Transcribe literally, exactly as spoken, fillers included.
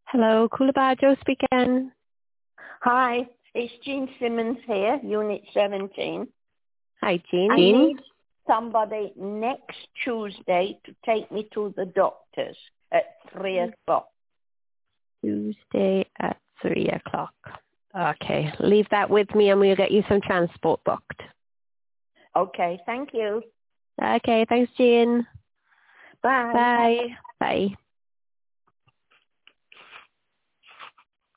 Hello, Coolabah, Joe speaking. Hi, it's Jean Simmons here, Unit seventeen. Hi, Jean. I need somebody next Tuesday to take me to the doctor's at three o'clock. Tuesday at three o'clock. Okay, leave that with me and we'll get you some transport booked. Okay, thank you. Okay, thanks, Jean. Bye. Bye. Bye.